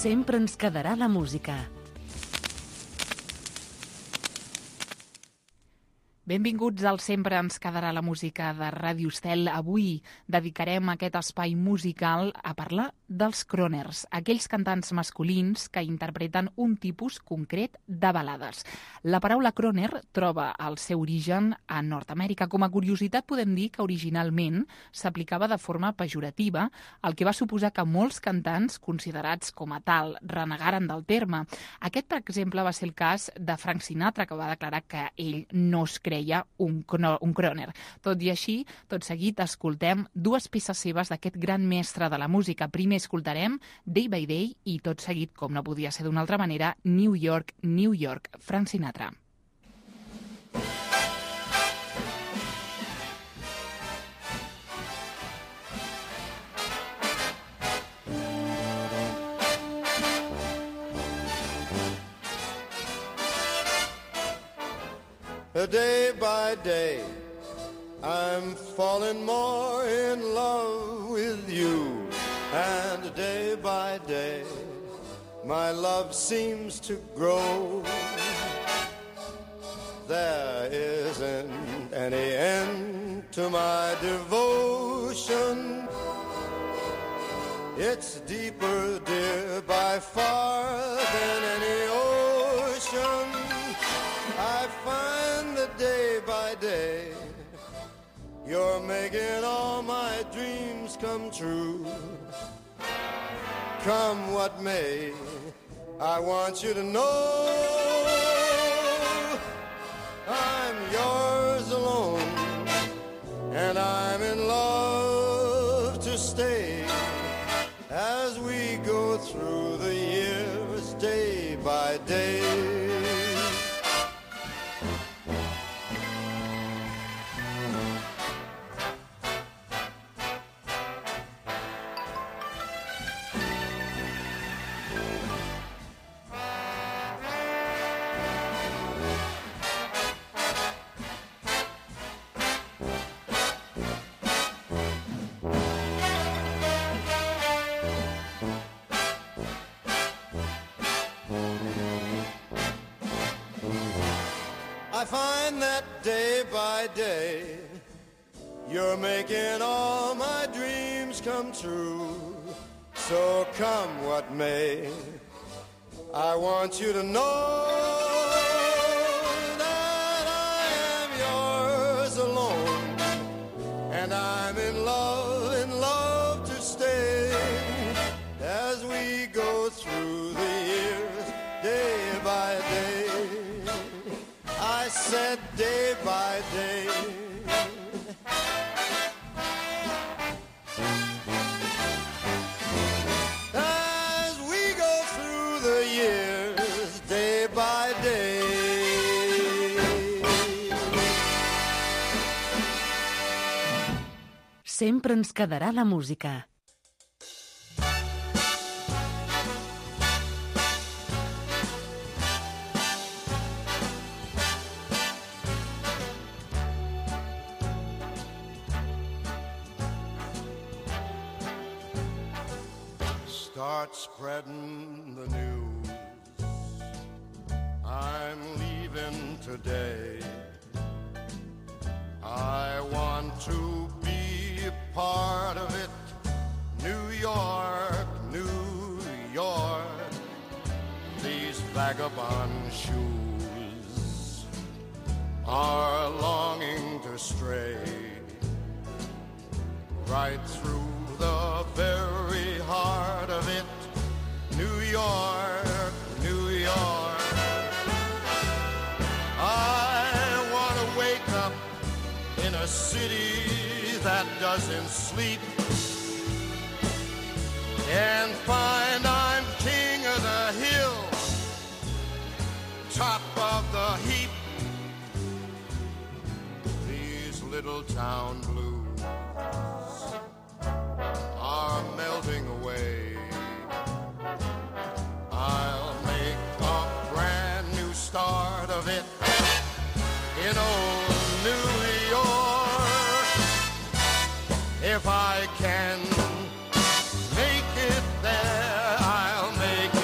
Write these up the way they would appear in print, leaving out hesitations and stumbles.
Sempre ens quedarà la música. Benvinguts al Sempre ens quedarà la música de Ràdio Estel. Avui dedicarem aquest espai musical a parlar dels croners, aquells cantants masculins que interpreten un tipus concret de balades. La paraula croner troba el seu origen a Nord-Amèrica. Com a curiositat podem dir que originalment s'aplicava de forma pejorativa, el que va suposar que molts cantants considerats com a tal renegaren del terme. Aquest, per exemple, va ser el cas de Frank Sinatra, que va declarar que ell no es creia un croner. Tot i així, tot seguit escoltem dues peces seves d'aquest gran mestre de la música. Primer escoltarem Day by Day i tot seguit, com no podia ser d'una altra manera, New York, New York, Frank Sinatra. Day by day, I'm falling more in love with you. And day by day, my love seems to grow. There isn't any end to my devotion. It's deeper, dear, by far than any ocean. I find that day by day you're making all my dreams come true. Come what may, I want you to know I'm yours alone, and I'm in love to stay as we go through the years day by day. I find that day by day you're making all my dreams come true. So come what may, I want you to know that I am yours alone, and I'm in love to stay as we go through the years day by day. I said day by day. As we go through the years day by day. Sempre ens quedarà la música. Start spreading the news. I'm leaving today. I want to be a part of it. New York, New York. These vagabond shoes are longing to stray right through the very heart of it. New York, New York. I want to wake up in a city that doesn't sleep and find I'm king of the hill, top of the heap. These little town blues are melting away. I'll make a brand new start of it in old New York. If I can make it there, I'll make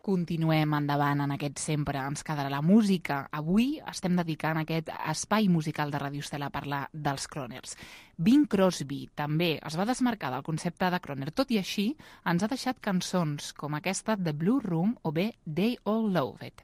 Continuem endavant en aquest Sempre ens quedarà la música. Avui estem dedicant aquest espai musical de Ràdio Estel a parlar dels Croners. Bing Crosby també es va desmarcar del concepte de Croner. Tot i així, ens ha deixat cançons com aquesta The Blue Room o bé They All Love It.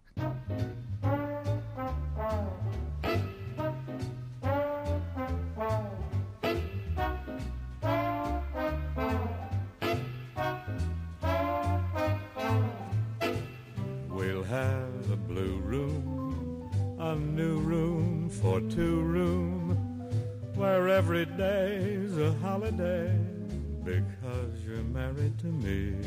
Have a blue room, a new room for two room, where every day's a holiday because you're married to me.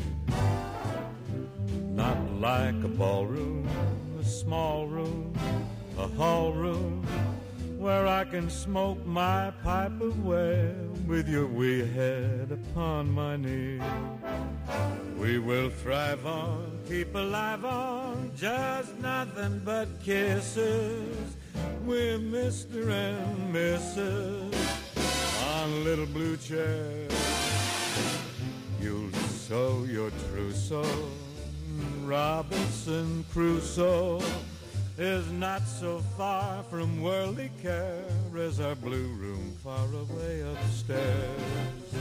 Not like a ballroom, a small room, a hall room, where I can smoke my pipe away with your wee head upon my knee. We will thrive on, keep alive on, just nothing but kisses with Mr. and Mrs. on little blue chairs. You'll sow your trousseau, Robinson Crusoe is not so far from worldly care as our blue room far away upstairs.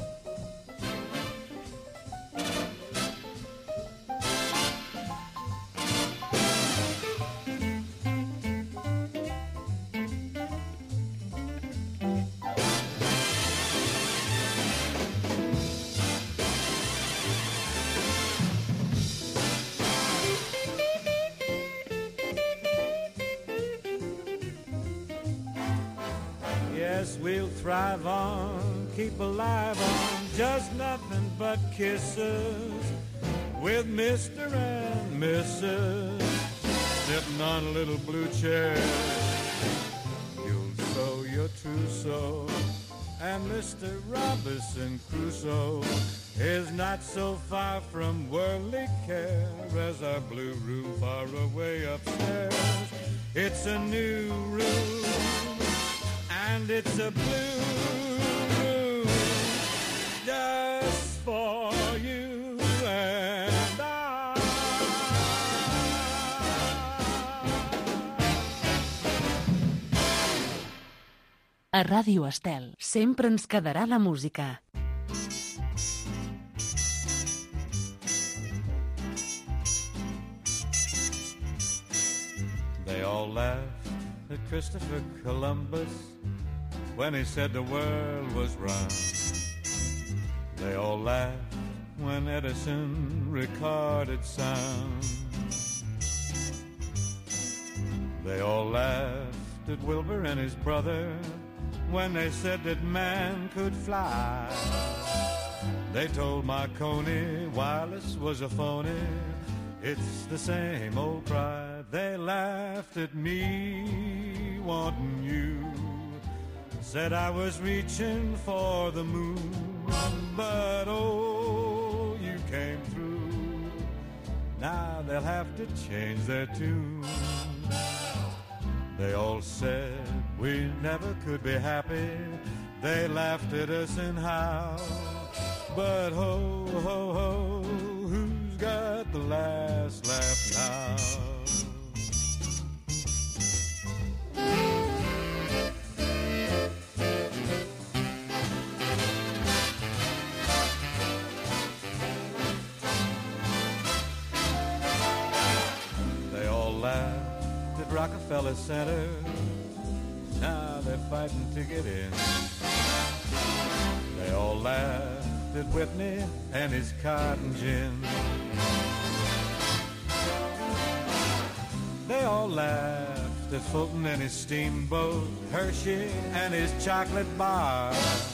We'll thrive on, keep alive on, just nothing but kisses with Mr. and Mrs. sitting on a little blue chair. You'll sow your trousseau, and Mr. Robinson Crusoe is not so far from worldly care as our blue room far away upstairs. It's a new room, and it's a blue room just for you and I. A Ràdio Estel sempre ens quedarà la música. They all laughed at Christopher Columbus when he said the world was round. They all laughed when Edison recorded sound. They all laughed at Wilbur and his brother when they said that man could fly. They told Marconi wireless was a phony. It's the same old cry. They laughed at me wanting you. Said I was reaching for the moon, but oh, you came through. Now they'll have to change their tune. They all said we never could be happy. They laughed at us and how. But ho, ho, ho, who's got the last laugh now? Rockefeller Center, now they're fighting to get in. They all laughed at Whitney and his cotton gin. They all laughed at Fulton and his steamboat, Hershey and his chocolate bar.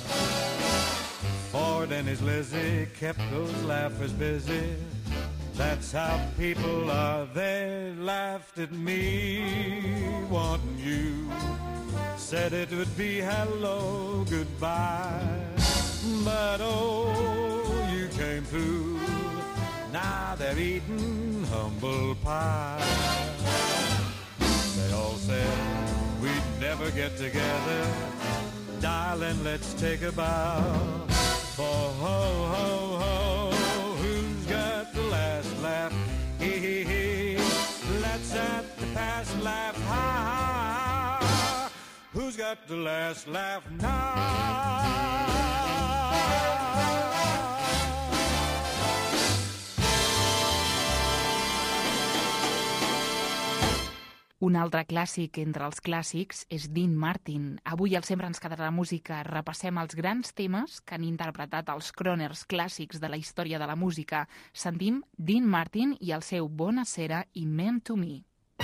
Ford and his Lizzie kept those laughers busy. That's how people are. They laughed at me wanting you. Said it would be hello, goodbye. But oh, you came through. Now they're eating humble pie. They all said we'd never get together. Darling, let's take a bow. For ho, ho, ho, who's got the last laugh? He got the last laugh now. Un altre clàssic entre els clàssics és Dean Martin. Avui al Sempre ens quedarà la música. Repassem els grans temes que han interpretat els croners clàssics de la història de la música. Sentim Dean Martin i el seu Bona Sera i Meant to Me.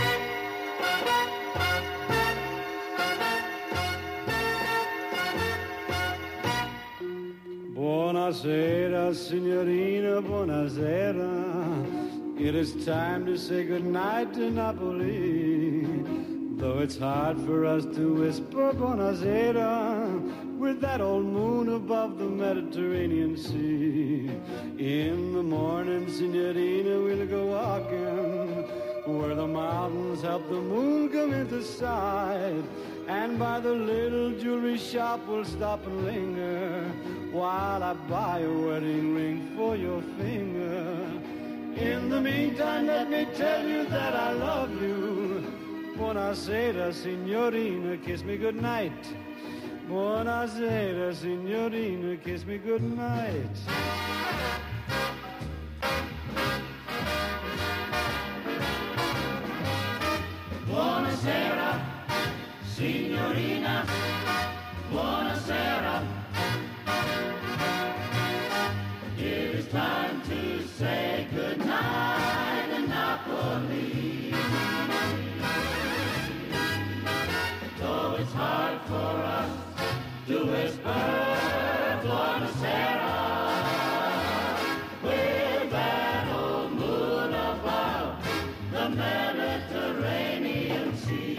Buonasera, signorina, buonasera. It is time to say goodnight to Napoli. Though it's hard for us to whisper buonasera with that old moon above the Mediterranean Sea. In the morning, signorina, we'll go walking where the mountains help the moon come into sight. And by the little jewelry shop we'll stop and linger while I buy a wedding ring for your finger. In the meantime, let me tell you that I love you. Buonasera, signorina, kiss me goodnight. Buonasera, signorina, kiss me goodnight. Buonasera, signorina, buonasera. It is time to say goodnight in Napoli. Though it's hard for us to whisper buonasera with that old moon above the Mediterranean Sea.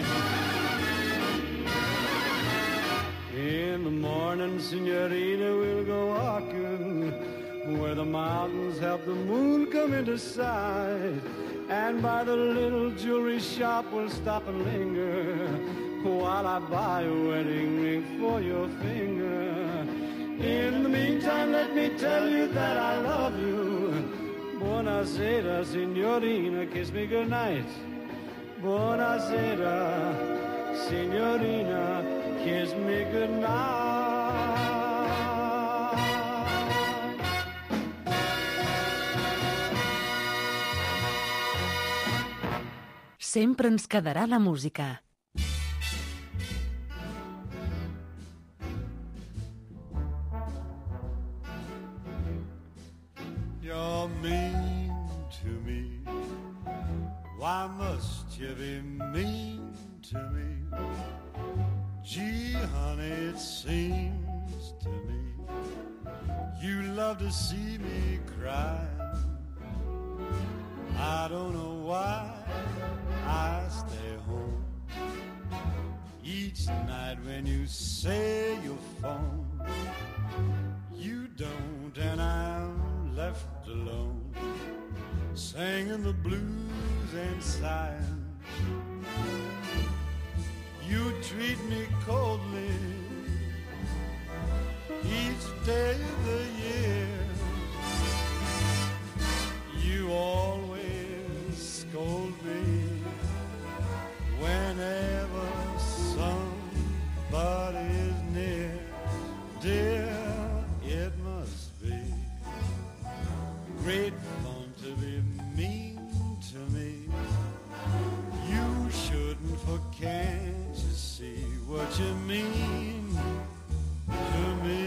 In the morning, signorina, we'll go walking where the mountains help the moon come into sight. And by the little jewelry shop we'll stop and linger while I buy a wedding ring for your finger. In the meantime, let me tell you that I love you. Buonasera, signorina, kiss me goodnight. Buonasera, signorina, kiss me goodnight. Sempre ens quedarà la música. You're mean to me. Why must you be mean to me? Gee, honey, it seems to me you love to see me cry. I don't know why I stay home each night when you say you'll phone. You don't, and I'm left alone, singing the blues and sighing. You treat me coldly each day of the year. You always scold me whenever somebody's near. Dear, it must be great fun to be mean to me. You shouldn't, for can't you see what you mean to me?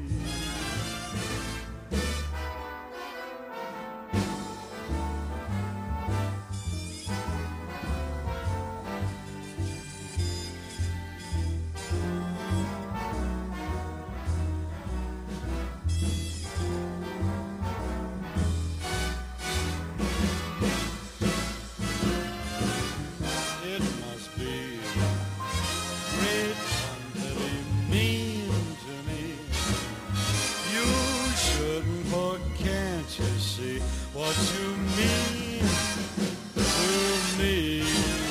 What you mean to me?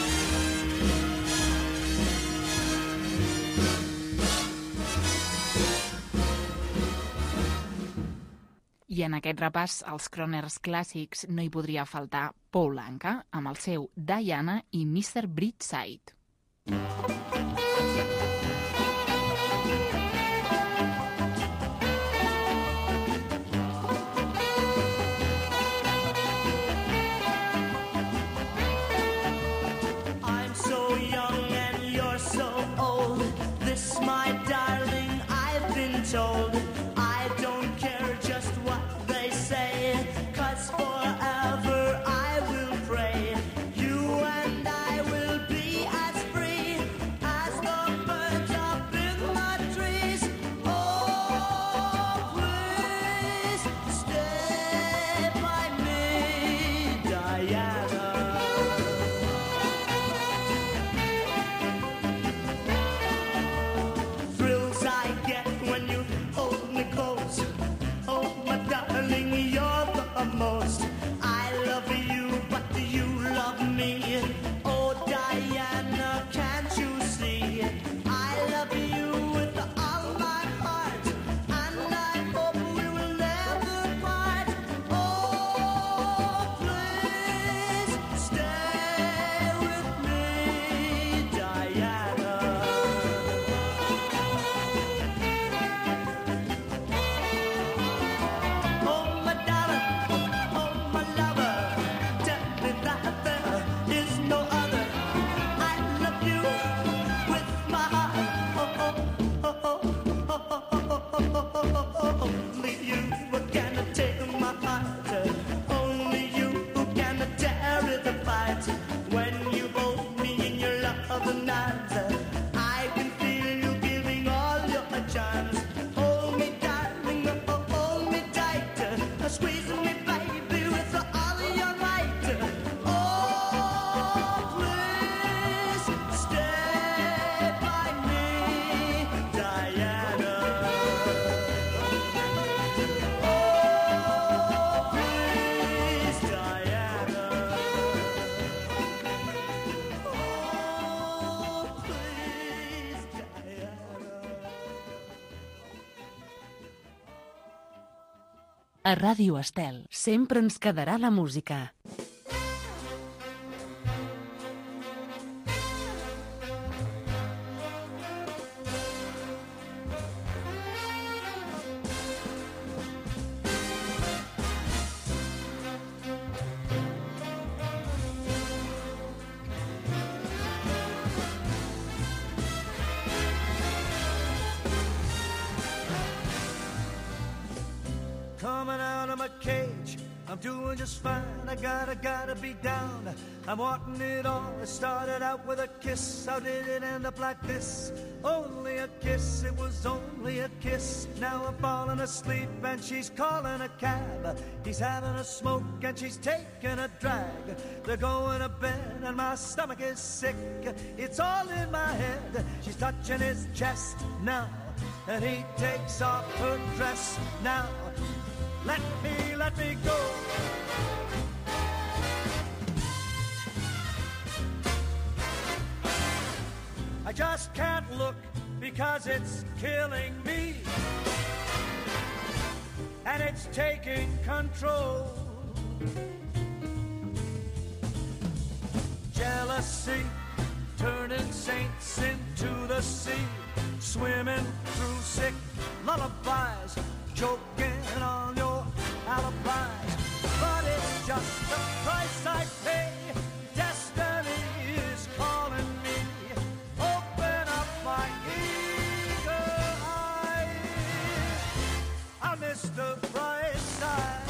I en aquest repàs als croners clàssics no hi podria faltar Paul Anka amb el seu Diana i Mr. Brightside. love you, but do you love me? Oh, Diana, can't you see? I love you with all my heart, and I hope we will never part. Oh, please stay with me, Diana. Oh, my darling, oh, my lover, tell me that there is no other. I love you with my heart. Only you can take my heart. Only you can tear it apart. When you hold me in your loving arms, I can feel you giving all your charms. Hold me, darling, hold me tight. Squeeze me, baby, with all your might. Oh, please stay by me, Diana. Oh, please, Diana. Oh, please, Diana. A Ràdio Estel sempre ens quedarà la música. Coming out of my cage, I'm doing just fine. I gotta be down. I'm wanting it all. It started out with a kiss. How did it end up like this? Only a kiss, it was only a kiss. Now I'm falling asleep and she's calling a cab. He's having a smoke and she's taking a drag. They're going to bed and my stomach is sick. It's all in my head. She's touching his chest now, and he takes off her dress now. Let me go. I just can't look because it's killing me, and it's taking control. Jealousy turning saints into the sea, swimming through sick lullabies, choking on your alibis. But it's just the price I pay. Destiny is calling me. Open up my eager eyes. I miss the bright side.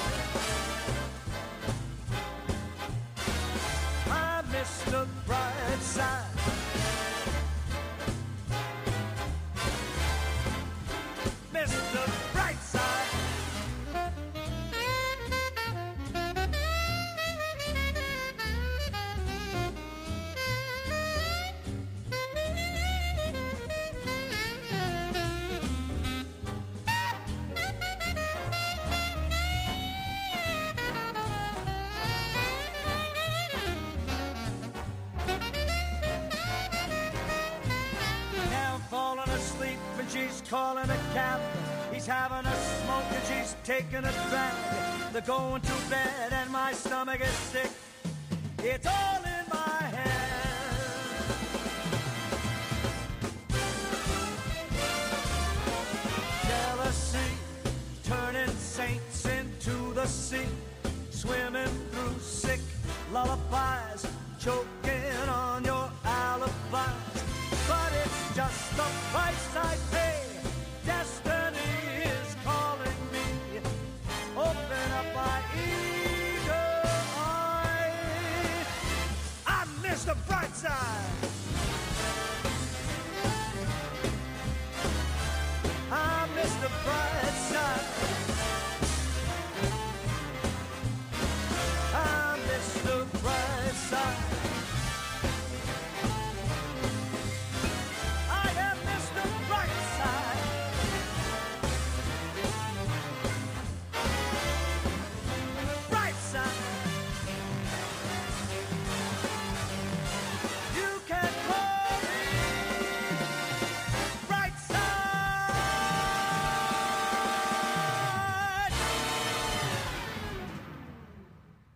I miss the bright side. Miss the bright side. Falling asleep and she's calling a cab. He's having a smoke and she's taking a drag. They're going to bed and my stomach is sick. It's all in my head. Jealousy turning saints into the sea, swimming through sick lullabies, choking on your alibis. But it's just the price I pay. Destiny is calling me. Open up my eager eyes. I miss the bright side. I miss the bright side. I miss the bright side. I have missed the bright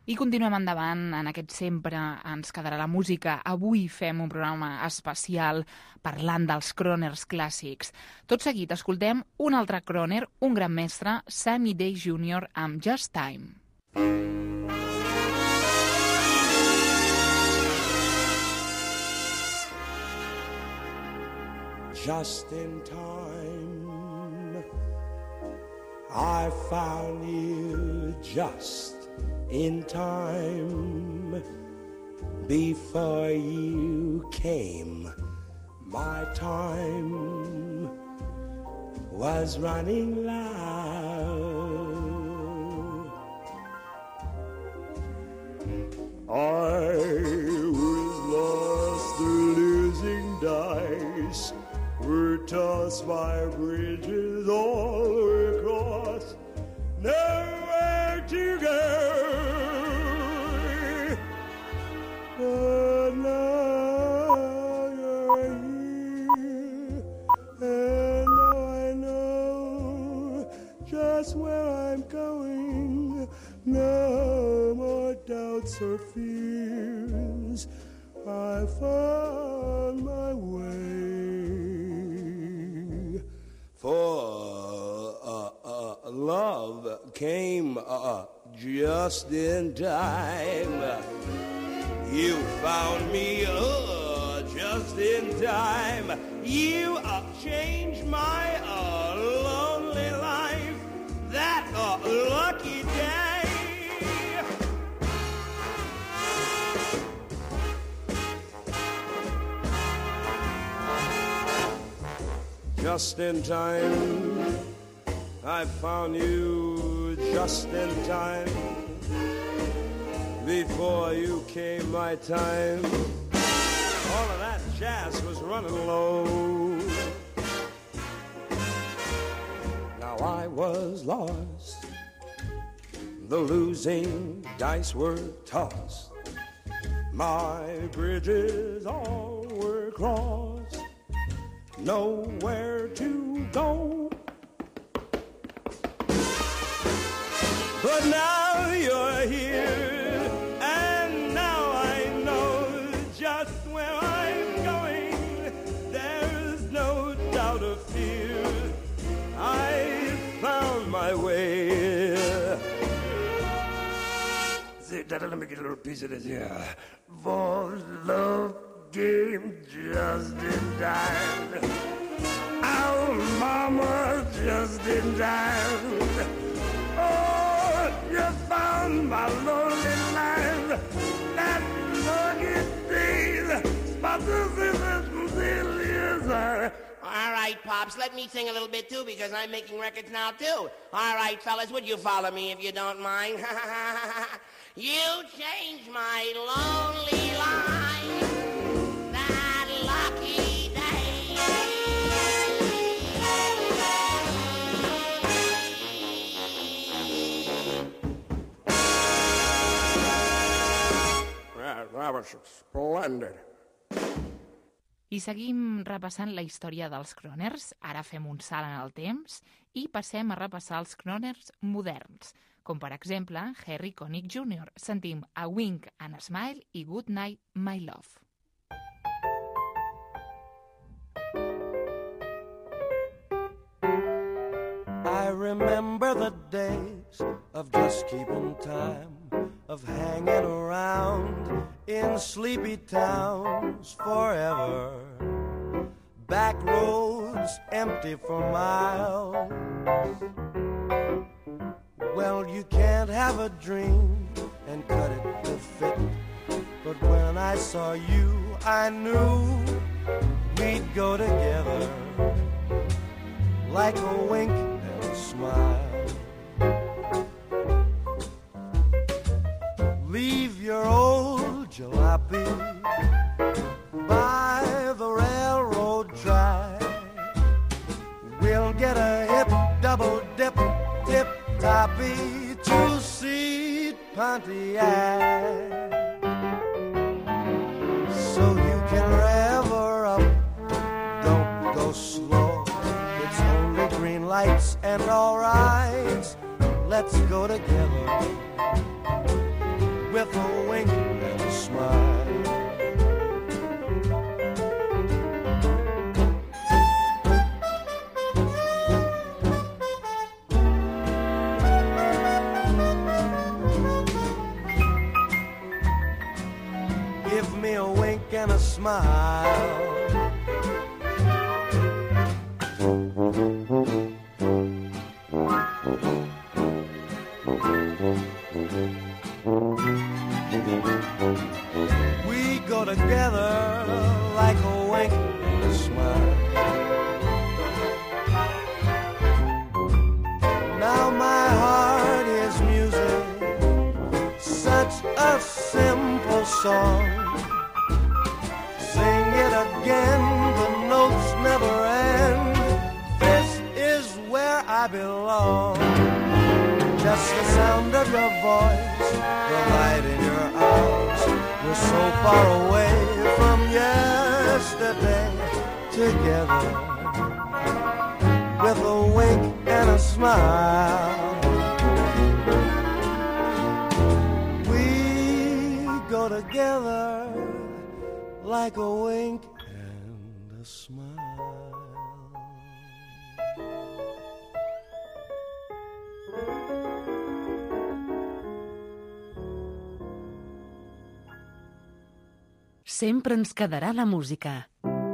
I continuem endavant, en aquest Sempre ens quedarà la música. Avui fem un programa especial parlant dels croners clàssics. Tot seguit escoltem un altre croner, un gran mestre, Sammy Davis Jr. amb Just Time. Just in time, I found you just in time. Before you came, my time was running low. I was lost through losing dice. We're tossed by bridges all were crossed, nowhere to go. But now you're here, and now I know just where I'm going. No more doubts or fears, I found my way. For love came just in time. You found me just in time. You changed my lonely life. That lucky day. Just in time, I found you just in time. Before you came my time, all of that jazz was running low. Now I was lost, the losing dice were tossed. My bridges all were crossed, nowhere to go. But now you're here, and now I know just where I'm going. There's no doubt or fear, I found my way. See, Daddy, let me get a little piece of this here. For love came just in time. Our mama just in time. Oh, you found my lonely life. That lucky days. All right, Pops, let me sing a little bit too, because I'm making records now too. All right, fellas, would you follow me if you don't mind? You changed my lonely life. That lucky day. That was splendid. I seguim repassant la història dels croners. Ara fem un salt en el temps i passem a repassar els croners moderns, com per exemple Harry Connick Jr. Sentim A Wink and a Smile i Good Night, My Love. I remember the days of just keeping time, of hanging around in sleepy towns forever. Back roads empty for miles. Well, you can't have a dream and cut it to fit. But when I saw you, I knew we'd go together, like a wink and a smile. Leave your old jalopy by the railroad track. We'll get a hip double dip, tip-toppy two-seat Pontiac, so you can rev her up. Don't go slow, it's only green lights and all right. Let's go together. with a wink and a smile. Give me a wink and a smile. We go together like a wink and a smile. Now my heart is music, such a simple song. Sing it again, the notes never end. This is where I belong. Just the sound of your voice, the light in your eyes. We're so far away from yesterday. Together, with a wink and a smile. We go together like a wink and a smile. Sempre ens quedarà la música.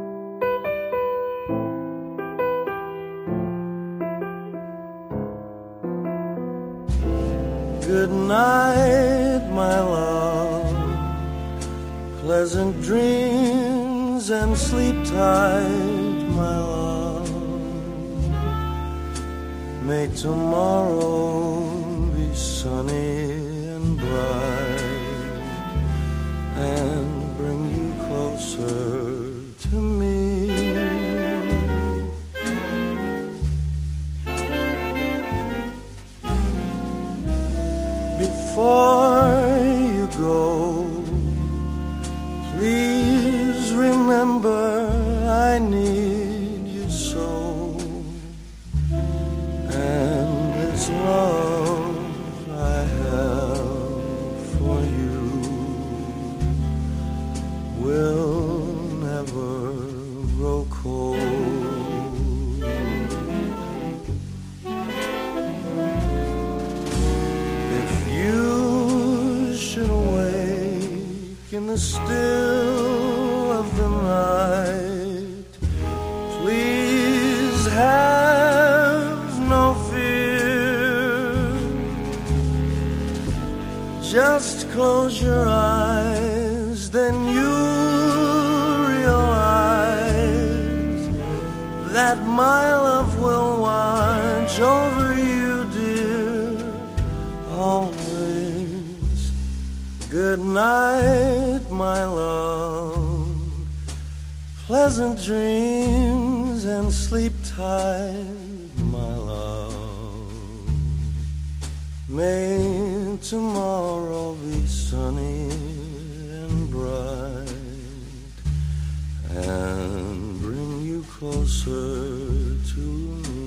Good night, my love. Pleasant dreams and sleep tight, my love. May tomorrow be sunny and bright and bring you closer to me. Before you go, please remember I need you so. And this love I have for you will never grow cold. If you should awake in the still of the night, please have no fear. Just close your eyes, then you realize that my love will watch over you, dear, always. Good night, my love. Pleasant dreams and sleep tight, my love. May tomorrow be sunny and bright and bring you closer to me.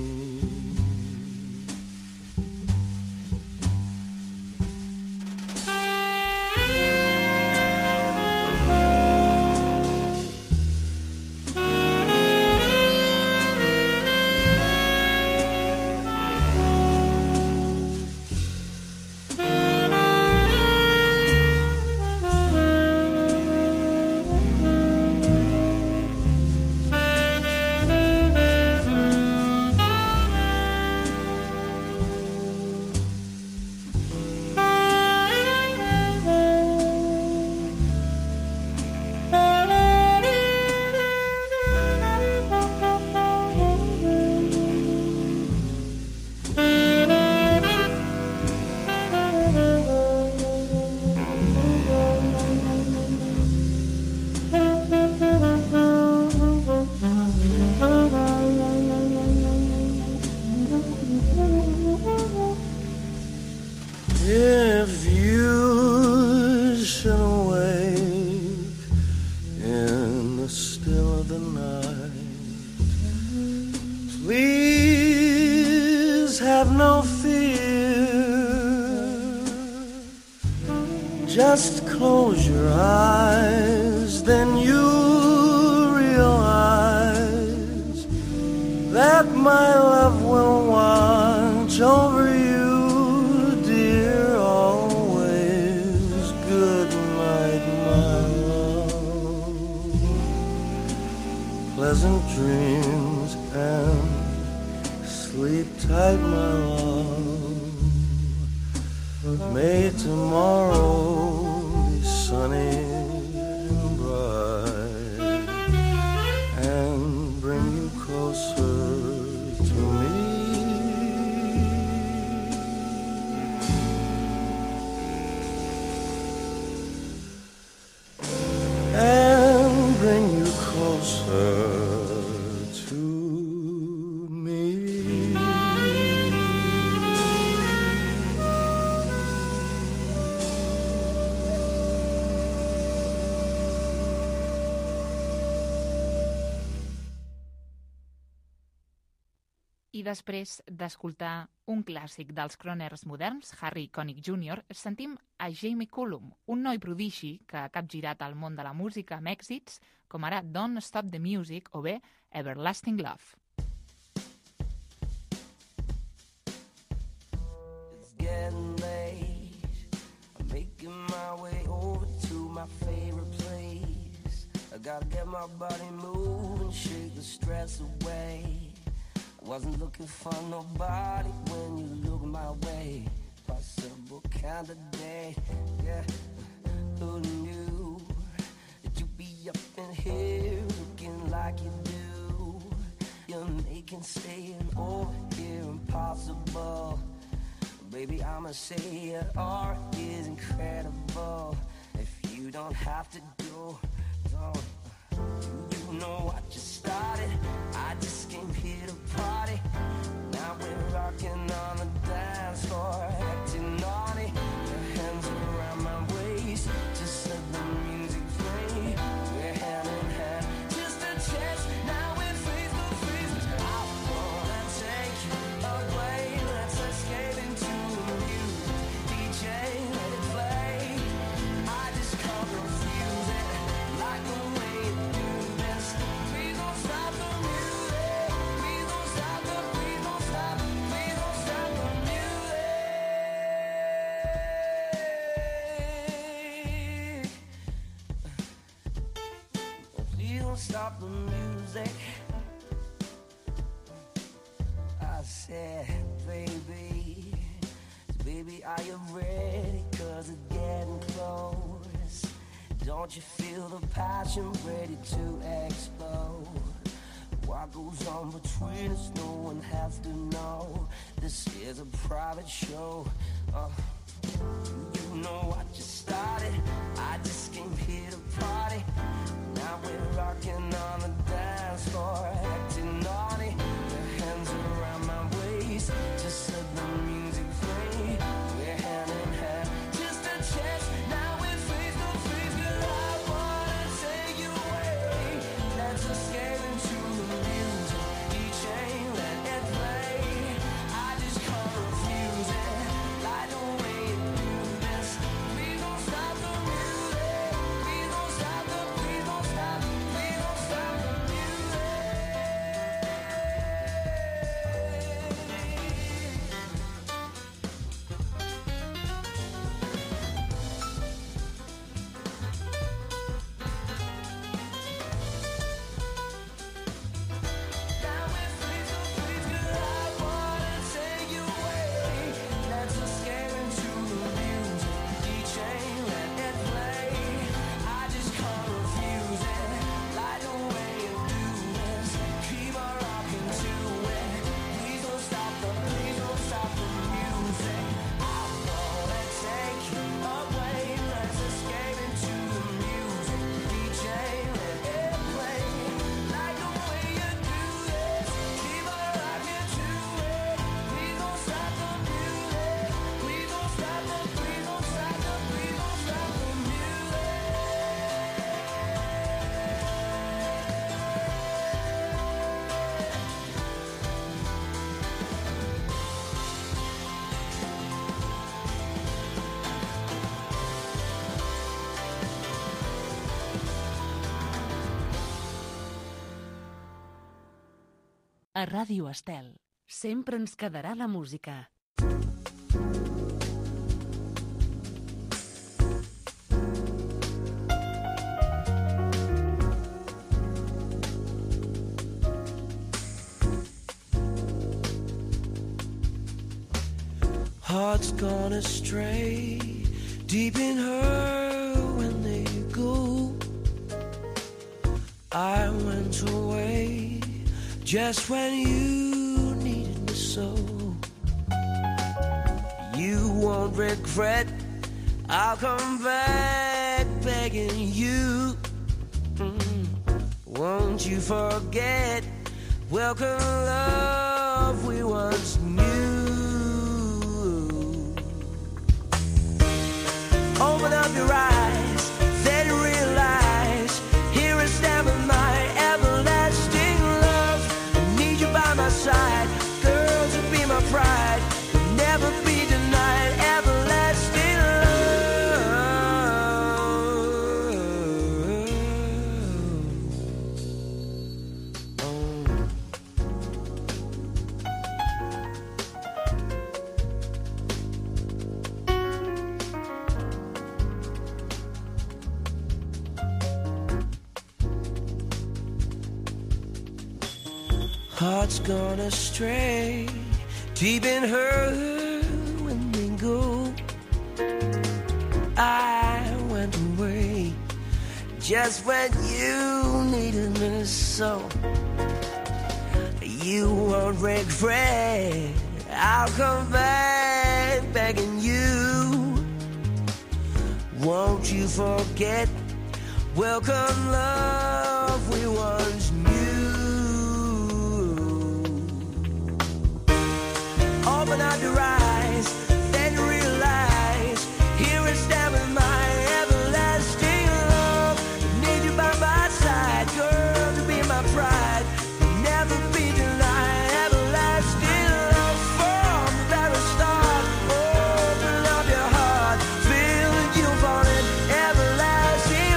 Just close your eyes, then you realize that my love will watch over you, dear, always. Good night, my love. Pleasant dreams and sleep tight, my love. May tomorrow be sunny and bright and bring you closer to me, and bring you closer to me. I després d'escoltar un clàssic dels croners moderns, Harry Connick Jr., sentim a Jamie Cullum, un noi prodigi que ha capgirat el món de la música amb èxits, com ara Don't Stop the Music o bé Everlasting Love. It's getting late. I'm making my way over to my favorite place. I gotta get my body moving, shake the stress away. I wasn't looking for nobody when you look my way. Possible kind of day, yeah. Who knew that you'd be up in here looking like you do? You're making staying over here impossible. Baby, I'ma say your art is incredible. If you don't have to go, don't. You know what you started. I just came here to party. Now we're rocking on the dance floor, acting naughty. Your hands around my waist, just let the music play. We're hand in hand, just a chance. Now we're face to face. I wanna take you away. Let's escape into the music. DJ, let it play. I just can't refuse it. Like the way you do this. Please don't stop the music. Please don't stop the. Please don't stop. Please don't stop the music. Please don't stop the music. I said, baby, are you ready? 'Cause it's getting close. Don't you feel the passion ready to explode? What goes on between us, no one has to know. This is a private show. You know what you started. I just came here to party. Now we're rocking on the dance floor, acting naughty. Your hands around my waist, just let the music play. We're hand in hand, just a chance. Now we're face to face. Girl, I wanna take you away. Let's escape into the music. DJ, let it play. I just can't refuse it. Like the way you do this. Please don't A Ràdio Estel. Sempre ens quedarà la música. Hearts gone astray, deep in her when they go. I went away just when you needed me so. You won't regret, I'll come back begging you. Won't you forget, welcome love we once knew. Open up your eyes, then realize, here I stand with my everlasting love. I need you by my side, girl, to be my pride, will never be denied, everlasting Hearts gone astray, deep in her when they go. I went away just when you needed me so. You won't regret, I'll come back begging you. Won't you forget, welcome love we once knew. Open up your eyes, then realize, here I stand with my everlasting love. I need you by my side, girl, to be my pride, will never be denied, everlasting love from the very start. Open up your heart, feel that you want it, everlasting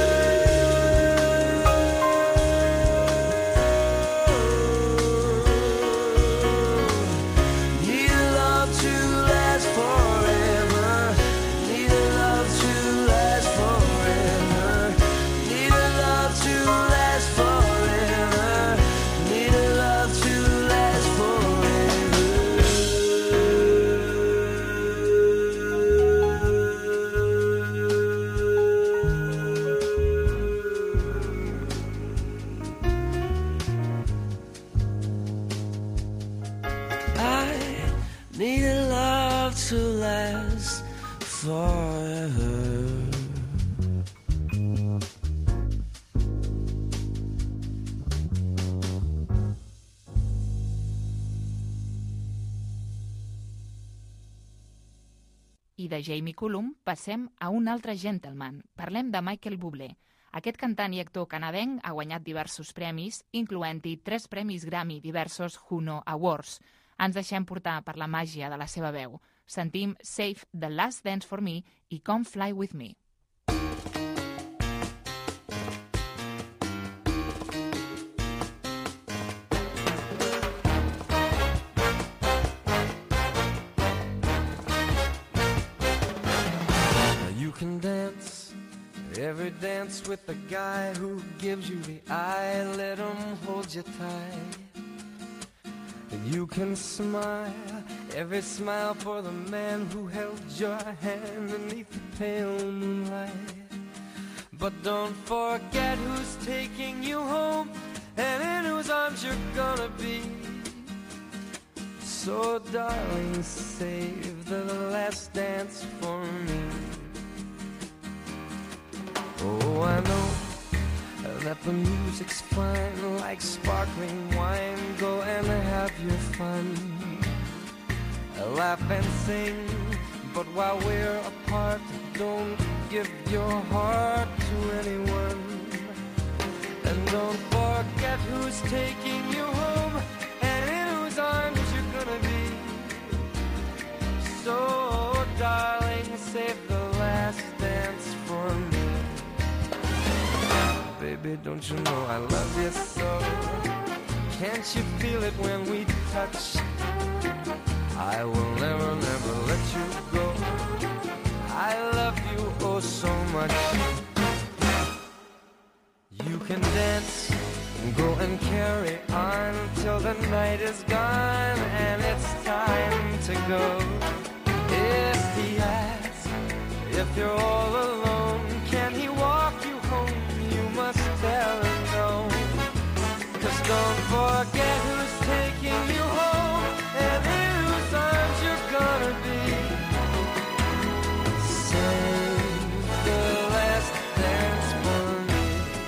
I de Jamie Cullum passem a un altre gentleman. Parlem de Michael Bublé. Aquest cantant i actor canadenc ha guanyat diversos premis, incloent-hi 3 premis Grammy i diversos Juno Awards. Ens deixem portar per la màgia de la seva veu. Sentim Save the Last Dance for Me i Come Fly With Me. Every dance with the guy who gives you the eye, let him hold you tight. And you can smile, every smile for the man who held your hand beneath the pale moonlight. But don't forget who's taking you home and in whose arms you're gonna be. So darling, save the last dance for me. Oh, I know that the music's fine, like sparkling wine. Go and have your fun, laugh and sing. But while we're apart, don't give your heart to anyone. And don't forget who's taking you home and in whose arms you're gonna be. So, darling, save the last dance for me. Baby, don't you know I love you so? Can't you feel it when we touch? I will never, never let you go. I love you oh so much. You can dance and go and carry on till the night is gone and it's time to go. If he asks if you're all alone, can he walk you home? You must tell him no. 'Cause don't forget who's taking you home and in whose arms you're gonna be. Save the last dance for me.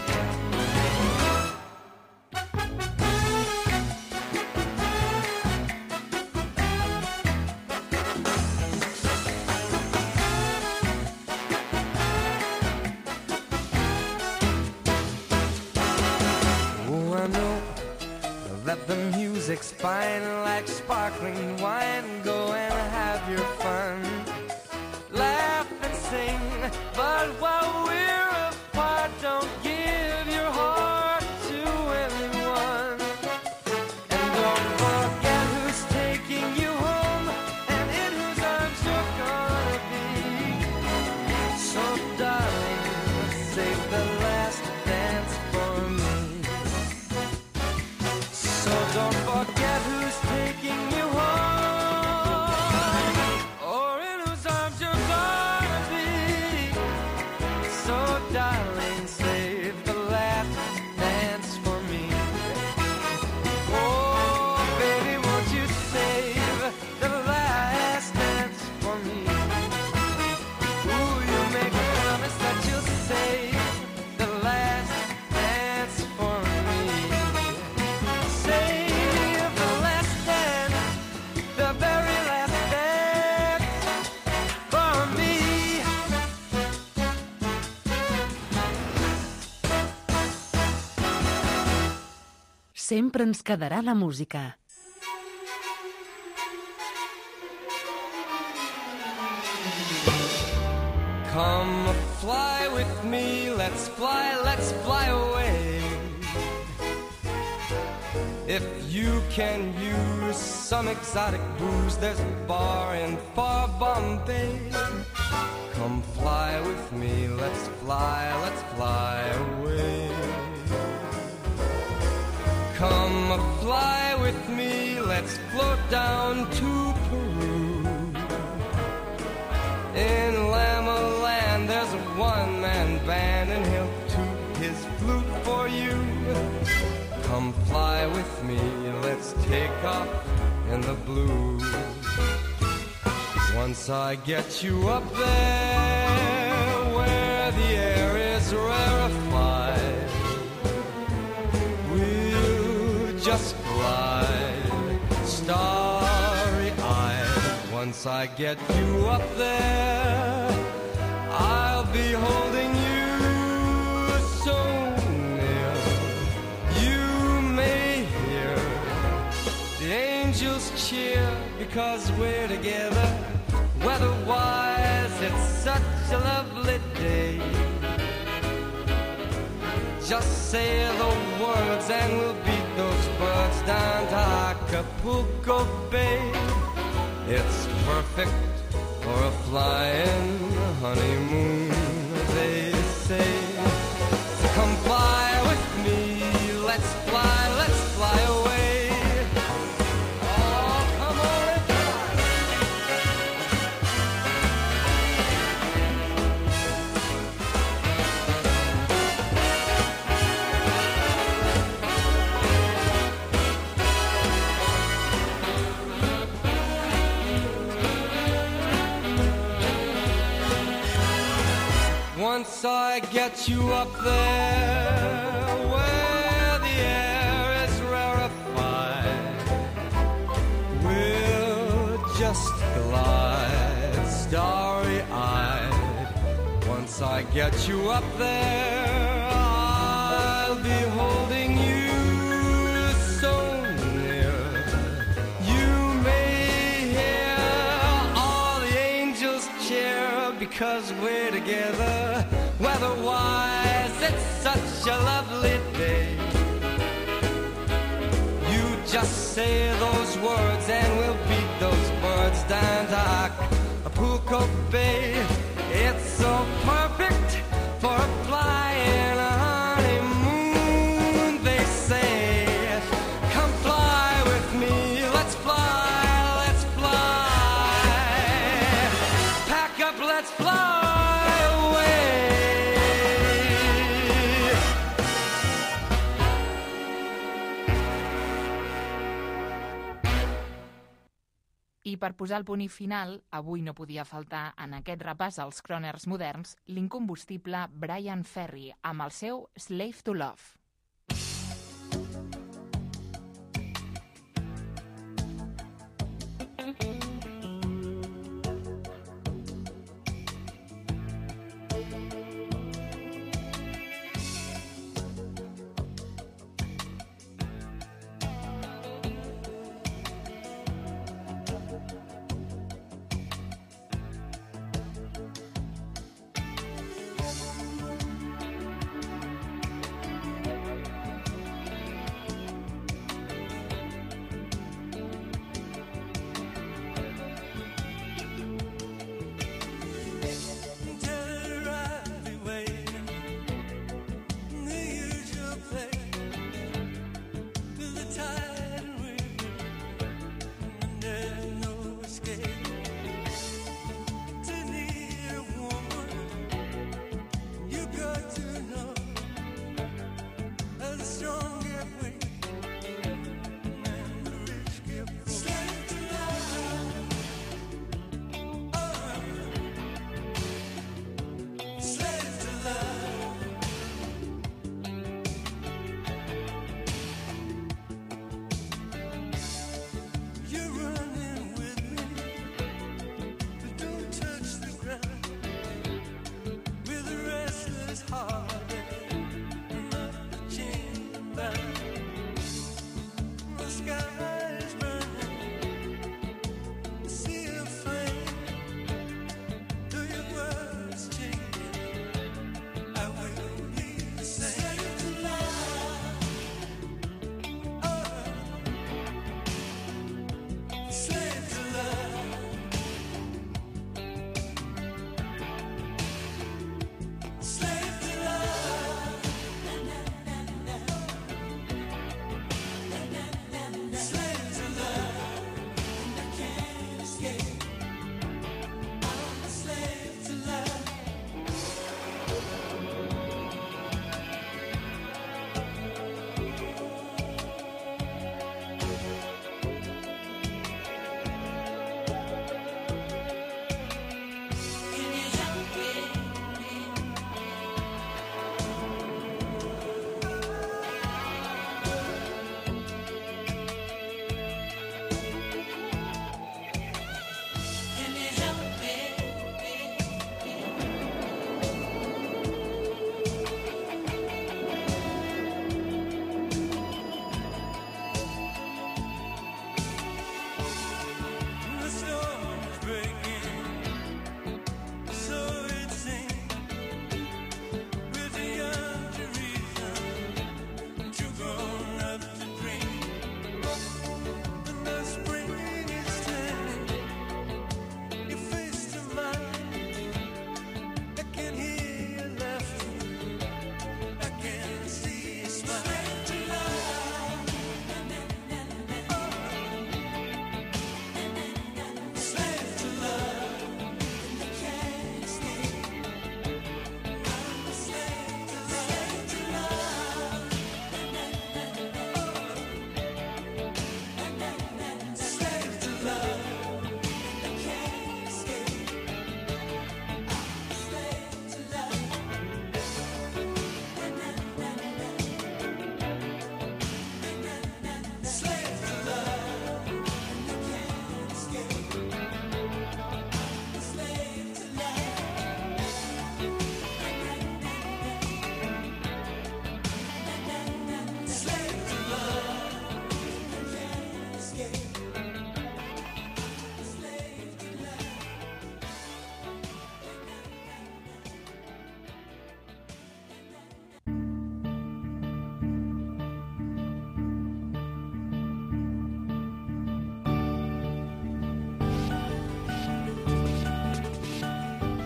Oh, I know that the music's fine like sparkling wine. Go and have your fun, laugh and sing, but while we're apart, don't give your heart to anyone. And don't forget who's taking you home and in whose arms you're gonna be. So darling, save the last dance for me. So don't forget who's taking you home or in whose arms you're gonna be. So darling, save the last dance for me. Oh baby, won't you save the last dance for me? Ooh, you make a promise that you'll save the last dance for me. Save the last dance, the very last dance for me. Sempre ens quedarà la música. Come fly with me, let's fly away. If you can use some exotic booze, there's a bar in far Bombay. Come fly with me, let's fly away. Come fly with me, let's float down to Peru. In Lama Land there's a one-man band and he'll toot his flute for you. Come fly with me, let's take off in the blue. Once I get you up there where the air is rarefied, we'll just glide starry-eyed. Once I get you up there, I'll be holding you so near. You may hear the angels cheer because we're together. Weather-wise, it's such a lovely day. Just say the words and we'll beat those birds down to Acapulco Bay. It's perfect for a flying honeymoon, they say. So come fly with me, let's fly away. Oh, come on and once I get you up there where the air is rarefied, we'll just glide starry-eyed. Once I get you up there, I'll be holding you so near. You may hear all the angels cheer because we're together. Weather-wise, it's such a lovely day. Just say those words and we'll beat those birds down to Acapulco Bay. It's so perfect for a flying honeymoon, they say. Come fly with me, let's fly, let's fly. Pack up, let's fly away. I per posar el punt i final, avui no podia faltar en aquest repàs als croners moderns l'incombustible Brian Ferry amb el seu Slave to Love.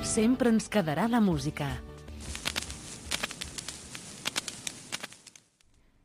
Sempre ens quedarà la música.